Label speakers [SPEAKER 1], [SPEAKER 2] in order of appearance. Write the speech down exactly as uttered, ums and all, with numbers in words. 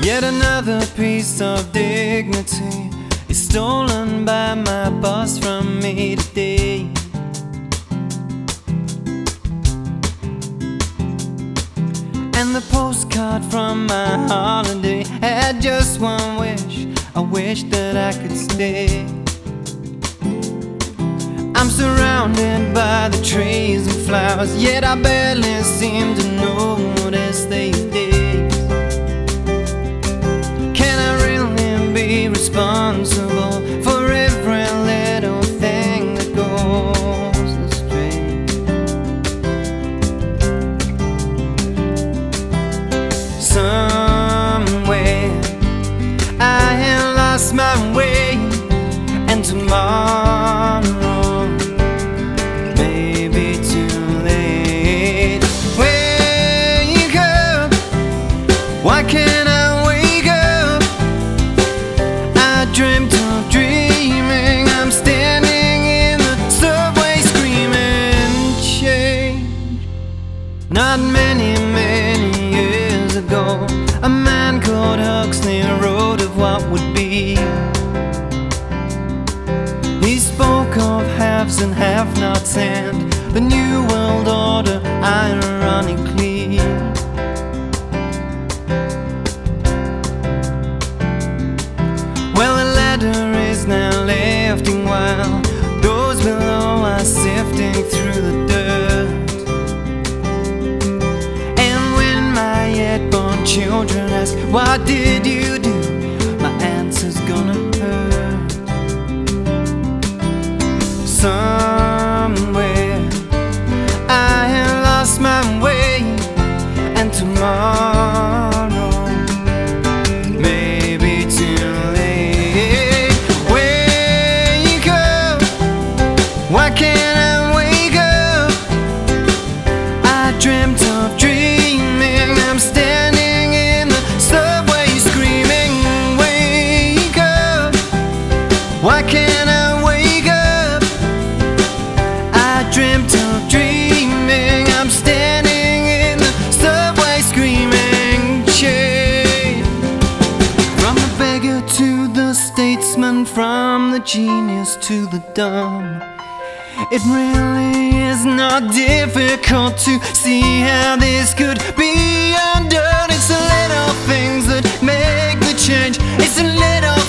[SPEAKER 1] Yet another piece of dignity is stolen by my boss from me today. And the postcard from my holiday had just one wish, I wish that I could stay. I'm surrounded by the trees and flowers, yet I barely seem to notice these days. Can I really be responsible for every little thing that goes astray? Somewhere I have lost my way, and tomorrow may be too late. Wake up, why can't I wake up? I dreamt of dreaming, I'm standing in the subway screaming change. Not many, many years ago, a man called Huxley wrote of what would be. He spoke of haves and have-nots and the new world order, ironically. Well, the ladder is now lifting while those below are sifting through the dirt. And when my yet-born children ask, what did you do? My answer's gonna hurt. Somewhere I have lost my way, and tomorrow may be too late. Wake up, why can't I wake up? I dreamt of dreaming, I'm standing in the subway screaming. Wake up, why can't I wake up? I dreamt of dreaming, I'm standing in the subway screaming change. From the beggar to the statesman, from the genius to the dumb, it really is not difficult to see how this could be undone. It's the little things that make the change. It's the little